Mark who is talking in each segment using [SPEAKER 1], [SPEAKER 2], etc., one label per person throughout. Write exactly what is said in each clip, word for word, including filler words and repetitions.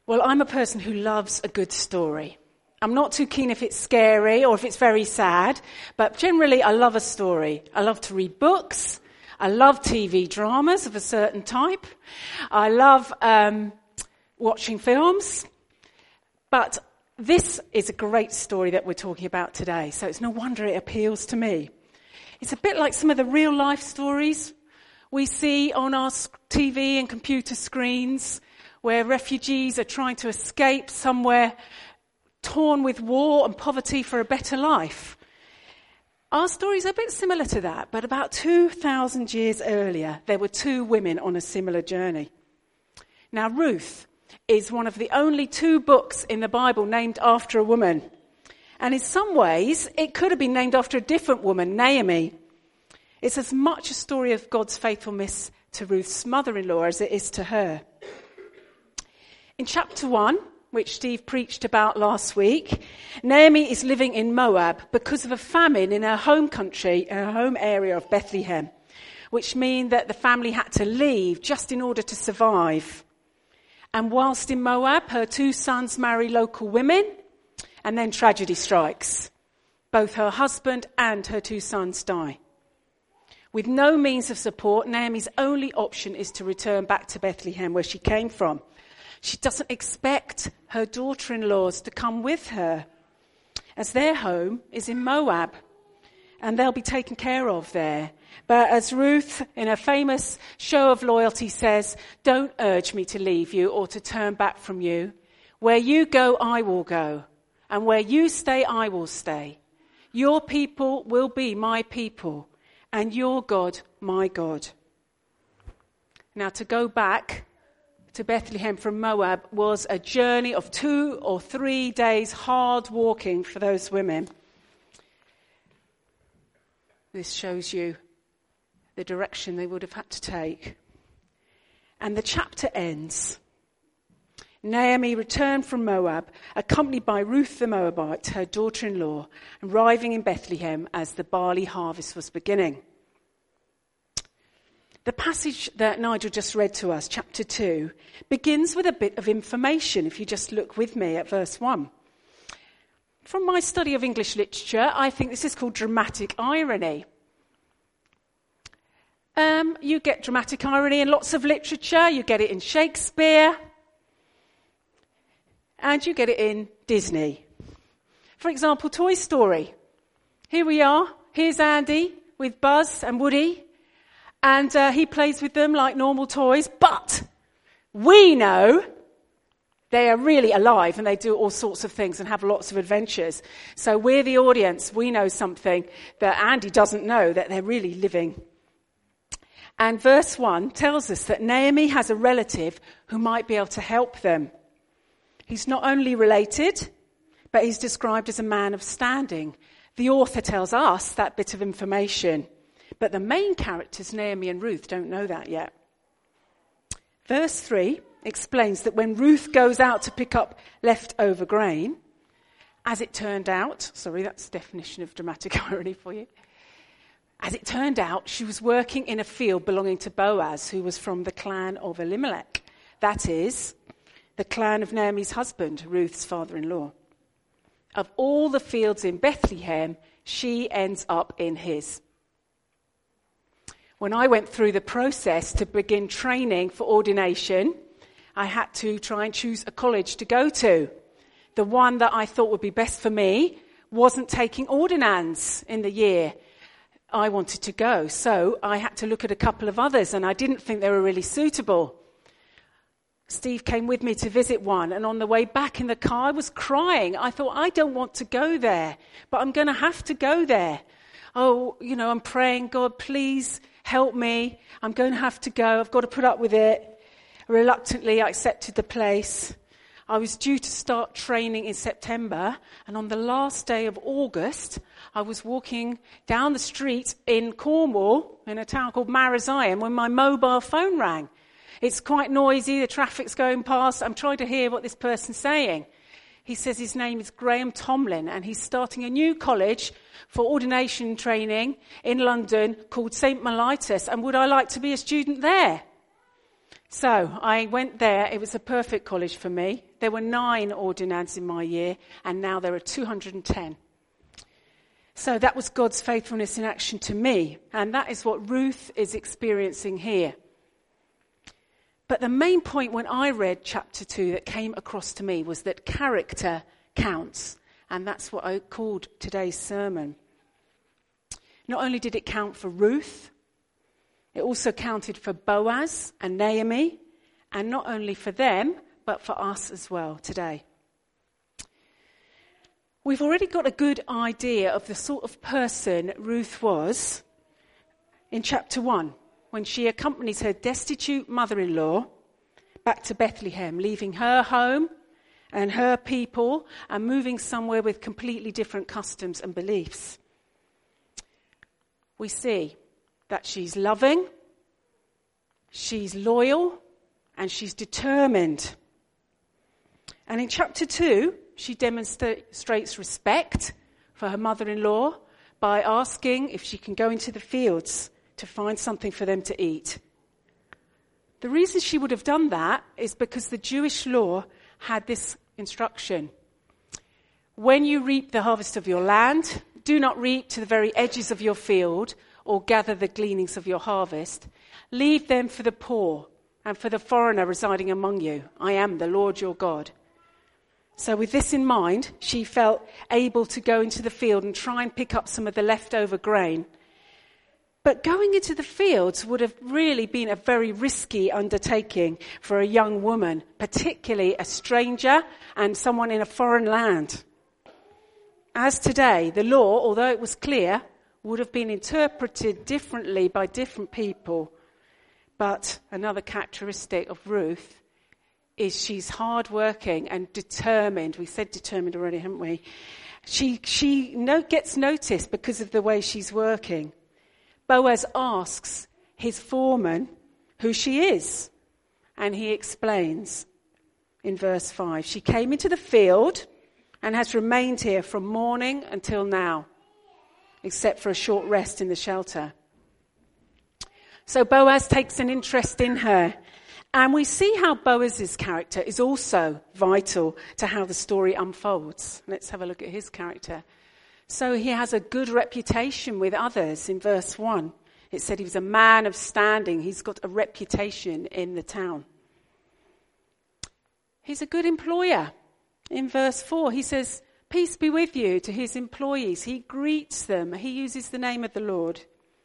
[SPEAKER 1] Well, I'm a person who loves a good story. I'm not too keen if it's scary or if it's very sad, but generally I love a story. I love to read books. I love T V dramas of a certain type. I love um, watching films. But this is a great story that we're talking about today, so it's no wonder it appeals to me. It's a bit like some of the real life stories we see on our T V and computer screens, where refugees are trying to escape somewhere torn with war and poverty for a better life. Our stories are a bit similar to that, but about two thousand years earlier, there were two women on a similar journey. Now, Ruth is one of the only two books in the Bible named after a woman. And in some ways, it could have been named after a different woman, Naomi. It's as much a story of God's faithfulness to Ruth's mother-in-law as it is to her. In chapter one, which Steve preached about last week, Naomi is living in Moab because of a famine in her home country, in her home area of Bethlehem, which means that the family had to leave just in order to survive. And whilst in Moab, her two sons marry local women, and then tragedy strikes. Both her husband and her two sons die. With no means of support, Naomi's only option is to return back to Bethlehem, where she came from. She doesn't expect her daughter-in-laws to come with her, as their home is in Moab, and they'll be taken care of there. But as Ruth, in her famous show of loyalty, says, "Don't urge me to leave you or to turn back from you. Where you go, I will go, and where you stay, I will stay. Your people will be my people, and your God, my God." Now, to go back to Bethlehem from Moab was a journey of two or three days hard walking for those women. This shows you the direction they would have had to take. And the chapter ends. Naomi returned from Moab, accompanied by Ruth the Moabite, her daughter-in-law, arriving in Bethlehem as the barley harvest was beginning. The passage that Nigel just read to us, chapter two, begins with a bit of information, if you just look with me at verse one. From my study of English literature, I think this is called dramatic irony. Um, you get dramatic irony in lots of literature. You get it in Shakespeare. And you get it in Disney. For example, Toy Story. Here we are. Here's Andy with Buzz and Woody. And uh, he plays with them like normal toys. But we know they are really alive and they do all sorts of things and have lots of adventures. So we're the audience. We know something that Andy doesn't know, that they're really living. And verse one tells us that Naomi has a relative who might be able to help them. He's not only related, but he's described as a man of standing. The author tells us that bit of information. But the main characters, Naomi and Ruth, don't know that yet. Verse three explains that when Ruth goes out to pick up leftover grain, as it turned out, sorry, that's the definition of dramatic irony for you. As it turned out, she was working in a field belonging to Boaz, who was from the clan of Elimelech. That is, the clan of Naomi's husband, Ruth's father-in-law. Of all the fields in Bethlehem, she ends up in his. When I went through the process to begin training for ordination, I had to try and choose a college to go to. The one that I thought would be best for me wasn't taking ordinands in the year I wanted to go. So I had to look at a couple of others, and I didn't think they were really suitable. Steve came with me to visit one, and on the way back in the car, I was crying. I thought, I don't want to go there, but I'm going to have to go there. Oh, you know, I'm praying, God, please help me. I'm going to have to go. I've got to put up with it. Reluctantly, I accepted the place. I was due to start training in September, and on the last day of August, I was walking down the street in Cornwall, in a town called Marazion, when my mobile phone rang. It's quite noisy, the traffic's going past. I'm trying to hear what this person's saying. He says his name is Graham Tomlin, and he's starting a new college for ordination training in London called Saint Mellitus, and would I like to be a student there? So I went there. It was a perfect college for me. There were nine ordinads in my year, and now there are two hundred ten. So that was God's faithfulness in action to me, and that is what Ruth is experiencing here. But the main point when I read chapter two that came across to me was that character counts, and that's what I called today's sermon. Not only did it count for Ruth, it also counted for Boaz and Naomi, and not only for them, but for us as well today. We've already got a good idea of the sort of person Ruth was in chapter one, when she accompanies her destitute mother-in-law back to Bethlehem, leaving her home and her people and moving somewhere with completely different customs and beliefs. We see that she's loving, she's loyal, and she's determined. And in chapter two, she demonstrates respect for her mother-in-law by asking if she can go into the fields to find something for them to eat. The reason she would have done that is because the Jewish law had this instruction. When you reap the harvest of your land, do not reap to the very edges of your field or gather the gleanings of your harvest. Leave them for the poor and for the foreigner residing among you. I am the Lord your God. So with this in mind, she felt able to go into the field and try and pick up some of the leftover grain. But going into the fields would have really been a very risky undertaking for a young woman, particularly a stranger and someone in a foreign land. As today, the law, although it was clear, would have been interpreted differently by different people. But another characteristic of Ruth is she's hardworking and determined. We said determined already, haven't we? She she no, gets noticed because of the way she's working. Boaz asks his foreman who she is, and he explains in verse five. She came into the field and has remained here from morning until now, except for a short rest in the shelter. So Boaz takes an interest in her. And we see how Boaz's character is also vital to how the story unfolds. Let's have a look at his character. So he has a good reputation with others in verse one. It said he was a man of standing. He's got a reputation in the town. He's a good employer. In verse four, he says, peace be with you to his employees. He greets them. He uses the name of the Lord.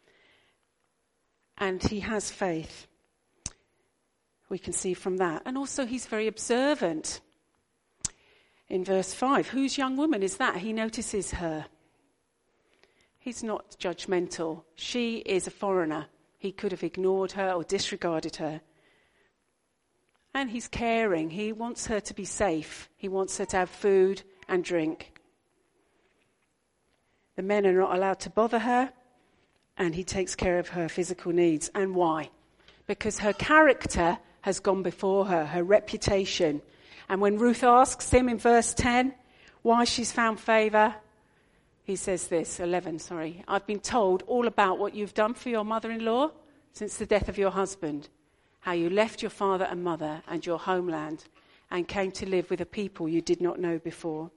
[SPEAKER 1] And he has faith. We can see from that. And also he's very observant. In verse five, whose young woman is that? He notices her. He's not judgmental. She is a foreigner. He could have ignored her or disregarded her. And he's caring. He wants her to be safe. He wants her to have food and drink. The men are not allowed to bother her, and he takes care of her physical needs. And why? Because her character has gone before her, her reputation. And when Ruth asks him in verse ten why she's found favour, he says this, eleven, sorry. I've been told all about what you've done for your mother-in-law since the death of your husband, how you left your father and mother and your homeland and came to live with a people you did not know before.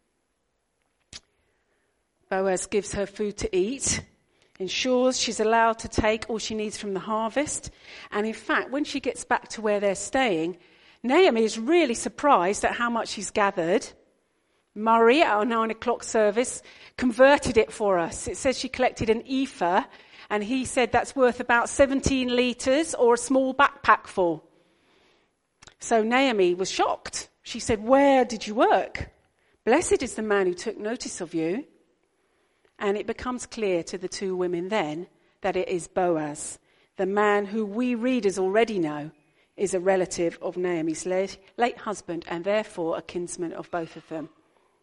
[SPEAKER 1] Boaz gives her food to eat, ensures she's allowed to take all she needs from the harvest. And in fact, when she gets back to where they're staying, Naomi is really surprised at how much she's gathered. Murray, at our nine o'clock service, converted it for us. It says she collected an ephah, and he said that's worth about seventeen litres or a small backpack full. So Naomi was shocked. She said, where did you work? Blessed is the man who took notice of you. And it becomes clear to the two women then that it is Boaz, the man who we readers already know is a relative of Naomi's late, late husband and therefore a kinsman of both of them.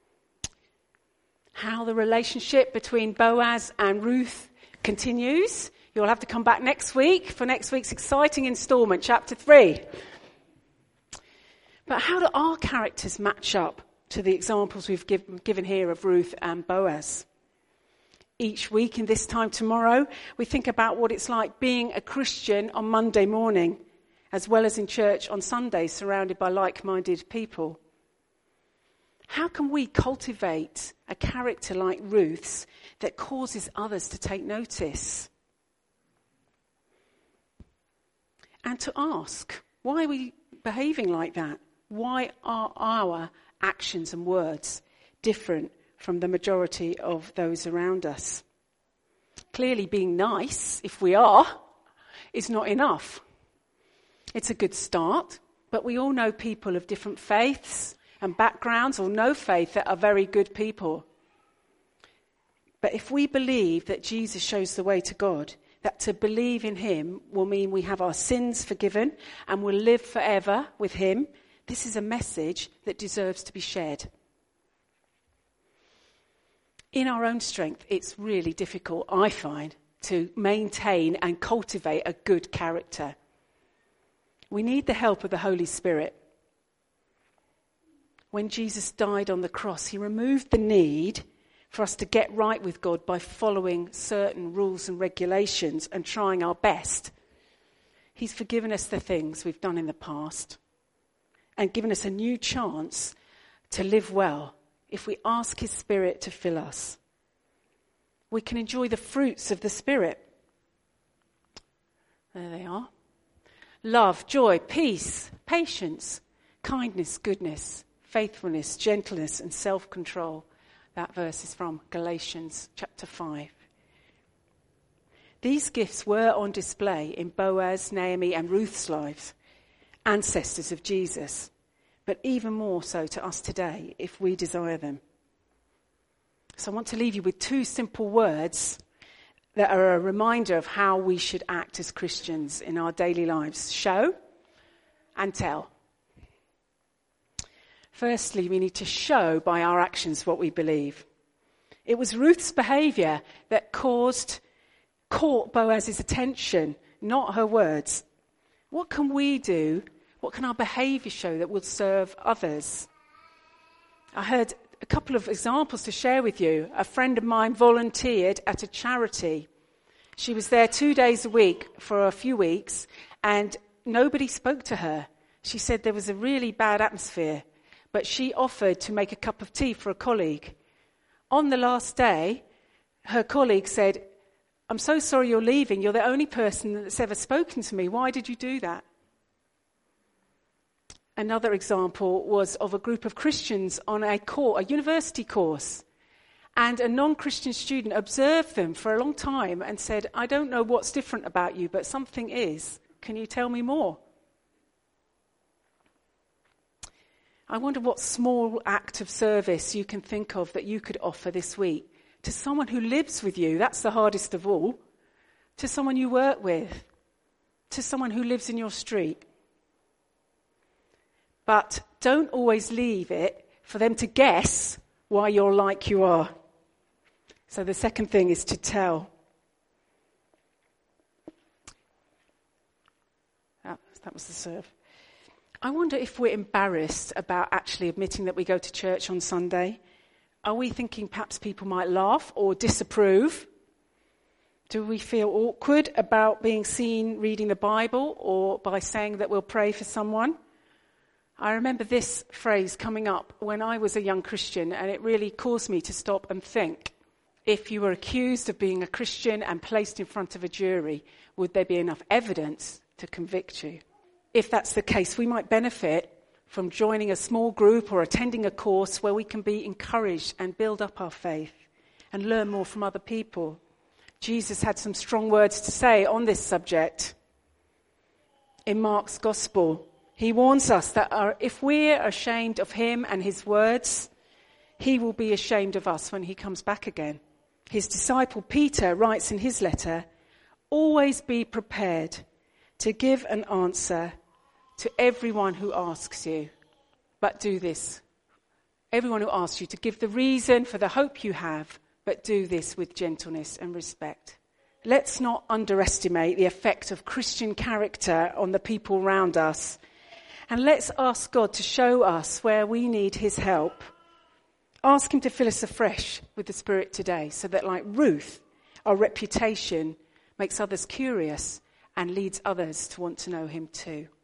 [SPEAKER 1] How the relationship between Boaz and Ruth continues, you'll have to come back next week for next week's exciting instalment, chapter three. But how do our characters match up to the examples we've give, given here of Ruth and Boaz? Each week in this time tomorrow, we think about what it's like being a Christian on Monday morning as well as in church on Sundays, surrounded by like-minded people. How can we cultivate a character like Ruth's that causes others to take notice? And to ask, why are we behaving like that? Why are our actions and words different from the majority of those around us? Clearly, being nice, if we are, is not enough. It's a good start, but we all know people of different faiths and backgrounds, or no faith, that are very good people. But if we believe that Jesus shows the way to God, that to believe in him will mean we have our sins forgiven and will live forever with him, this is a message that deserves to be shared. In our own strength, it's really difficult, I find, to maintain and cultivate a good character. We need the help of the Holy Spirit. When Jesus died on the cross, he removed the need for us to get right with God by following certain rules and regulations and trying our best. He's forgiven us the things we've done in the past and given us a new chance to live well if we ask his Spirit to fill us. We can enjoy the fruits of the Spirit. There they are. Love, joy, peace, patience, kindness, goodness, faithfulness, gentleness, and self-control. That verse is from Galatians chapter five. These gifts were on display in Boaz, Naomi, and Ruth's lives, ancestors of Jesus, but even more so to us today if we desire them. So I want to leave you with two simple words that are a reminder of how we should act as Christians in our daily lives. Show and tell. Firstly, we need to show by our actions what we believe. It was Ruth's behaviour that caused, caught Boaz's attention, not her words. What can we do? What can our behaviour show that will serve others? I heard a couple of examples to share with you. A friend of mine volunteered at a charity. She was there two days a week for a few weeks, and nobody spoke to her. She said there was a really bad atmosphere. But she offered to make a cup of tea for a colleague. On the last day, her colleague said, "I'm so sorry you're leaving. You're the only person that's ever spoken to me. Why did you do that?" Another example was of a group of Christians on a course, a university course. And a non-Christian student observed them for a long time and said, "I don't know what's different about you, but something is. Can you tell me more?" I wonder what small act of service you can think of that you could offer this week to someone who lives with you. That's the hardest of all. To someone you work with. To someone who lives in your street. But don't always leave it for them to guess why you're like you are. So the second thing is to tell. Oh, that was the serve. I wonder if we're embarrassed about actually admitting that we go to church on Sunday. Are we thinking perhaps people might laugh or disapprove? Do we feel awkward about being seen reading the Bible or by saying that we'll pray for someone? I remember this phrase coming up when I was a young Christian, and it really caused me to stop and think. If you were accused of being a Christian and placed in front of a jury, would there be enough evidence to convict you? If that's the case, we might benefit from joining a small group or attending a course where we can be encouraged and build up our faith and learn more from other people. Jesus had some strong words to say on this subject. In Mark's Gospel, he warns us that our, if we're ashamed of him and his words, he will be ashamed of us when he comes back again. His disciple Peter writes in his letter, "Always be prepared to give an answer to everyone who asks you, but do this." Everyone who asks you to give the reason for the hope you have, but do this with gentleness and respect. Let's not underestimate the effect of Christian character on the people around us. And let's ask God to show us where we need his help. Ask him to fill us afresh with the Spirit today, so that like Ruth, our reputation makes others curious and leads others to want to know him too.